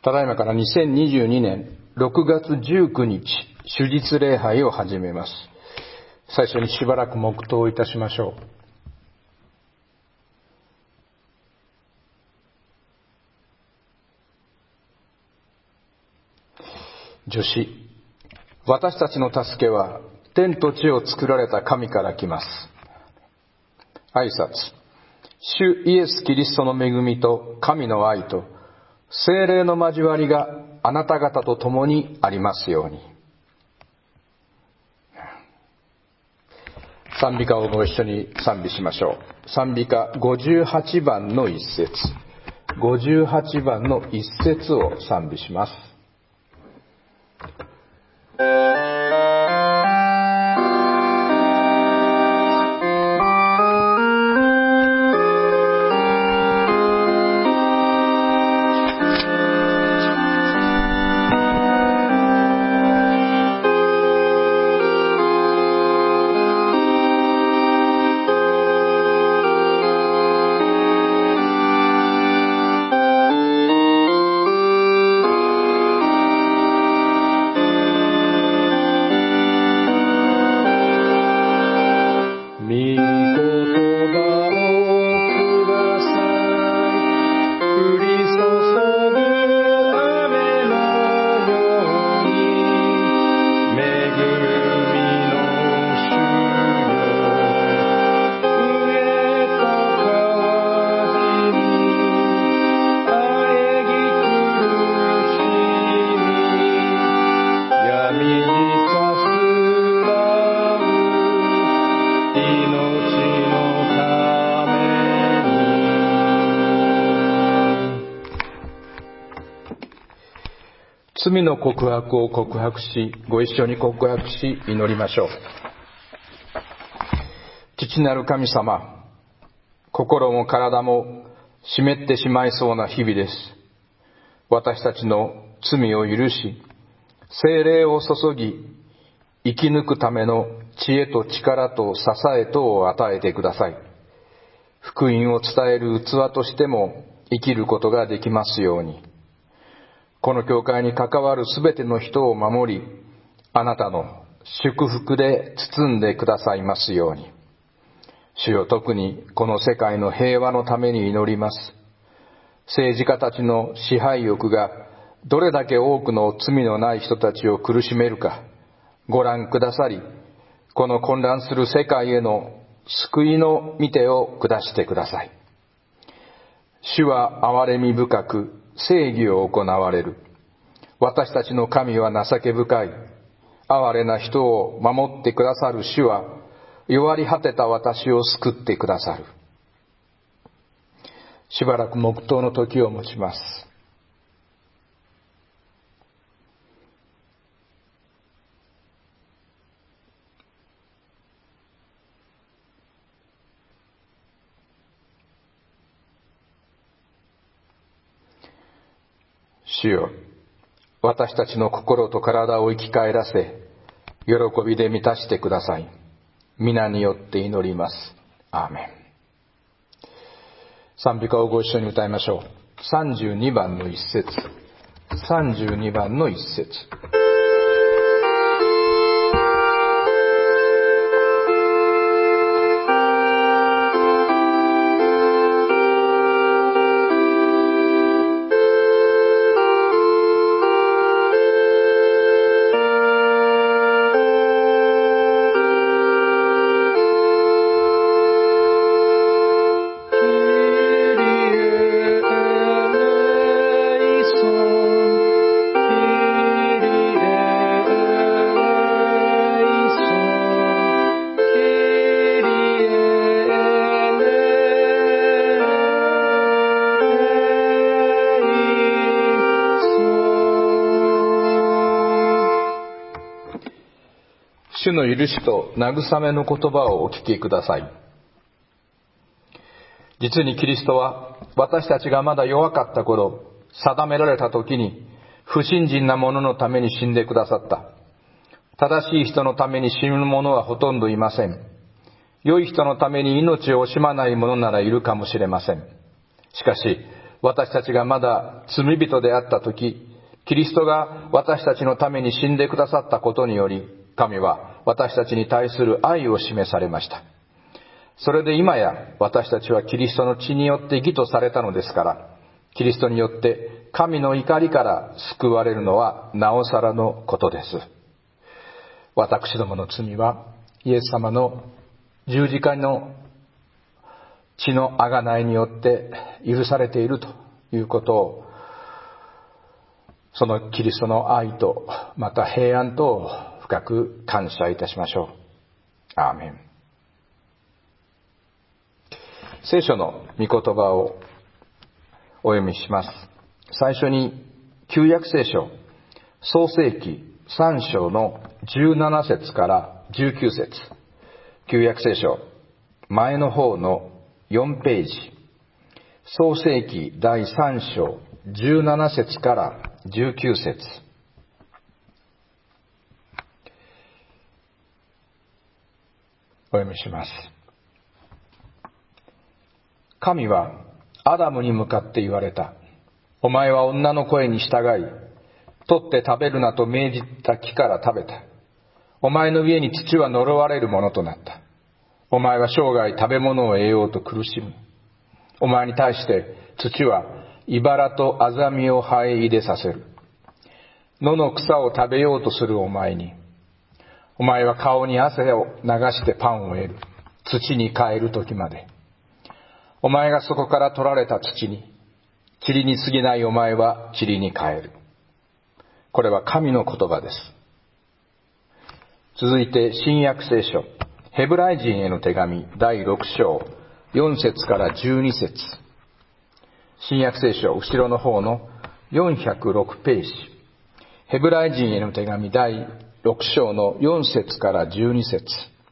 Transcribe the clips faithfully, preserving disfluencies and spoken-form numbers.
ただいまからにせんにじゅうにねんろくがつじゅうくにち、主日礼拝を始めます。最初にしばらく黙祷いたしましょう。助詞、私たちの助けは天と地を作られた神から来ます。挨拶、主イエス・キリストの恵みと神の愛と聖霊の交わりがあなた方と共にありますように。賛美歌をご一緒に賛美しましょう。賛美歌ごじゅうはちばんの一節、ごじゅうはちばんの一節を賛美します。罪の告白を告白し、ご一緒に告白し、祈りましょう。父なる神様、心も体も湿ってしまいそうな日々です。私たちの罪を許し、聖霊を注ぎ、生き抜くための知恵と力と支えとを与えてください。福音を伝える器としても生きることができますように。この教会に関わるすべての人を守り、あなたの祝福で包んでくださいますように。主よ、特にこの世界の平和のために祈ります。政治家たちの支配欲がどれだけ多くの罪のない人たちを苦しめるか、ご覧くださり、この混乱する世界への救いの御手を下してください。主は憐れみ深く、正義を行われる。私たちの神は情け深い。哀れな人を守ってくださる主は、弱り果てた私を救ってくださる。しばらく黙祷の時を持ちます。主よ、私たちの心と体を生き返らせ、喜びで満たしてください。皆によって祈ります。アーメン。賛美歌をご一緒に歌いましょう。さんじゅうにばんの一節、さんじゅうにばんの一節。主の許しと慰めの言葉をお聞きください。実にキリストは私たちがまだ弱かった頃、定められた時に不信心な者のために死んでくださった。正しい人のために死ぬ者はほとんどいません。良い人のために命を惜しまない者ならいるかもしれません。しかし、 私たちがまだ罪人であったとき、キリストが私たちのために死んでくださったことにより、神は私たちに対する愛を示されました。それで今や私たちはキリストの血によって義とされたのですから、キリストによって神の怒りから救われるのはなおさらのことです。私どもの罪はイエス様の十字架の血の贖いによって許されているということを、そのキリストの愛とまた平安とを深く感謝いたしましょう。アーメン。聖書の御言葉をお読みします。最初に旧約聖書創世記さん章のじゅうなな節からじゅうきゅう節、旧約聖書前の方のよんページ、創世記だいさん章じゅうなな節からじゅうきゅう節。お読みします。神はアダムに向かって言われた。お前は女の声に従い、取って食べるなと命じた木から食べた。お前の家に土は呪われるものとなった。お前は生涯食べ物を得ようと苦しむ。お前に対して土は茨とアザミを生え入れさせる。野の草を食べようとするお前に、お前は顔に汗を流してパンを得る。土に帰る時まで。お前がそこから取られた土に、塵に過ぎないお前は塵に帰る。これは神の言葉です。続いて新約聖書ヘブライ人への手紙だいろく章よん節からじゅうに節。新約聖書後ろの方のよんひゃくろくページ、ヘブライ人への手紙だいろく章のよん節からじゅうに節。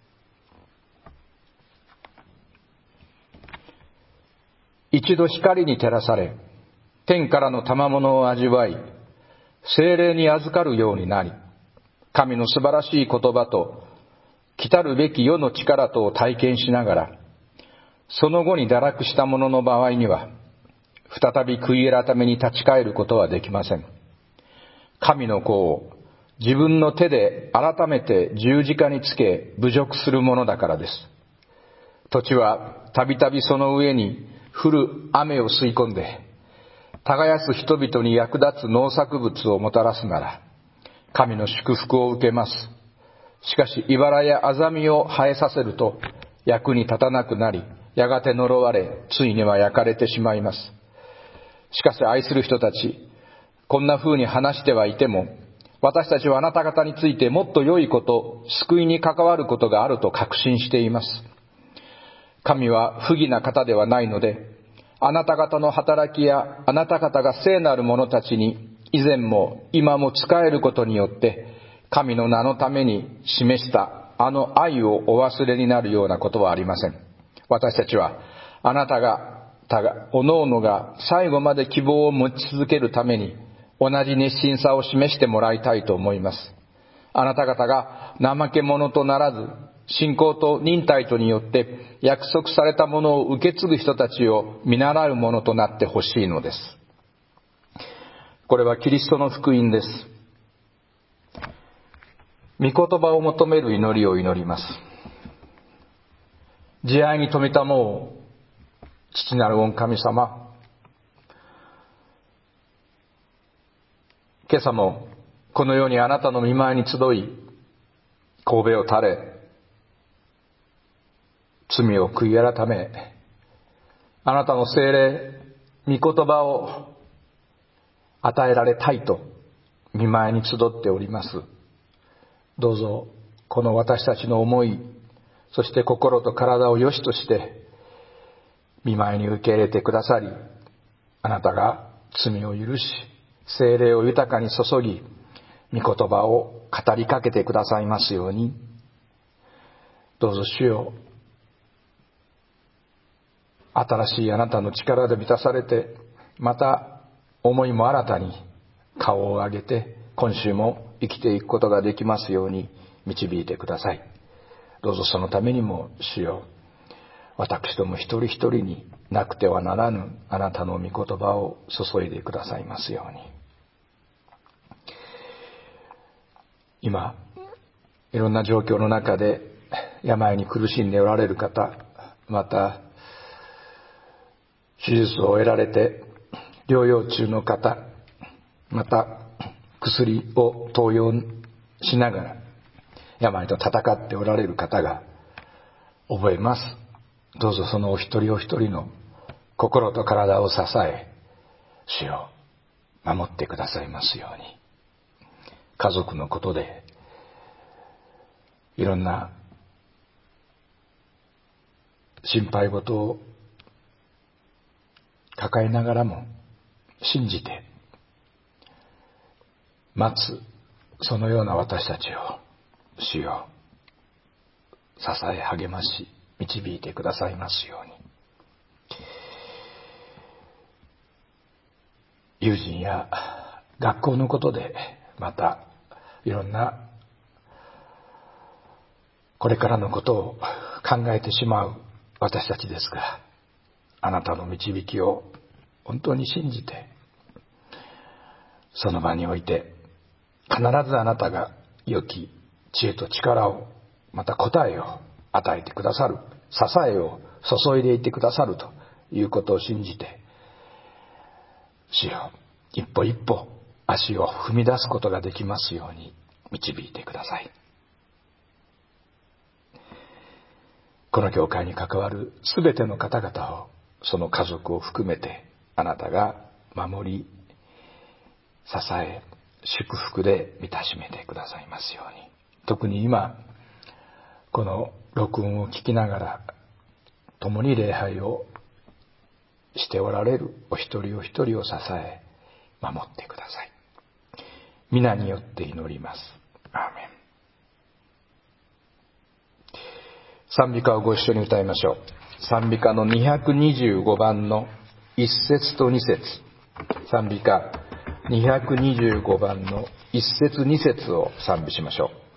一度光に照らされ、天からの賜物を味わい、聖霊に預かるようになり、神の素晴らしい言葉と来たるべき世の力とを体験しながら、その後に堕落した者の場合には再び悔い改めに立ち返ることはできません。神の子を自分の手で改めて十字架につけ侮辱するものだからです。土地はたびたびその上に降る雨を吸い込んで、耕す人々に役立つ農作物をもたらすなら、神の祝福を受けます。しかし、茨やアザミを生えさせると、役に立たなくなり、やがて呪われ、ついには焼かれてしまいます。しかし、愛する人たち、こんな風に話してはいても、私たちはあなた方についてもっと良いこと、救いに関わることがあると確信しています。神は不義な方ではないので、あなた方の働きやあなた方が聖なる者たちに以前も今も仕えることによって神の名のために示したあの愛をお忘れになるようなことはありません。私たちはあなたがおのおのが最後まで希望を持ち続けるために同じ熱心さを示してもらいたいと思います。あなた方が怠け者とならず、信仰と忍耐とによって約束されたものを受け継ぐ人たちを見習うものとなってほしいのです。これはキリストの福音です。御言葉を求める祈りを祈ります。慈愛に富みたもを父なる御神様、今朝もこのようにあなたの御前に集い、頭を垂れ、罪を悔い改め、あなたの聖霊、御言葉を与えられたいと御前に集っております。どうぞこの私たちの思い、そして心と体を良しとして御前に受け入れてくださり、あなたが罪を許し、聖霊を豊かに注ぎ、御言葉を語りかけてくださいますように。どうぞ主よ、新しいあなたの力で満たされて、また思いも新たに顔を上げて今週も生きていくことができますように導いてください。どうぞそのためにも主よ、 私ども一人一人になくてはならぬあなたの御言葉を注いでくださいますように。今いろんな状況の中で病に苦しんでおられる方、また手術を得られて療養中の方、また薬を投与しながら病と戦っておられる方が覚えます。どうぞそのお一人お一人の心と体を支え、主よ守ってくださいますように。家族のことでいろんな心配事を抱えながらも信じて待つ、そのような私たちを主よ支え励まし導いてくださいますように。友人や学校のことで、またいろんなこれからのことを考えてしまう私たちですが、あなたの導きを本当に信じて、その場において必ずあなたが良き知恵と力を、また答えを与えてくださる、支えを注いでいてくださるということを信じて、主よ一歩一歩足を踏み出すことができますように導いてください。この教会に関わるすべての方々を、その家族を含めてあなたが守り支え祝福で満たしめてくださいますように。特に今この録音を聞きながら共に礼拝をしておられるお一人お一人を支え守ってください。皆によって祈ります。アーメン。賛美歌をご一緒に歌いましょう。賛美歌のにひゃくにじゅうごばんのいっ節とに節、賛美歌にひゃくにじゅうごばんのいっ節に節を賛美しましょう。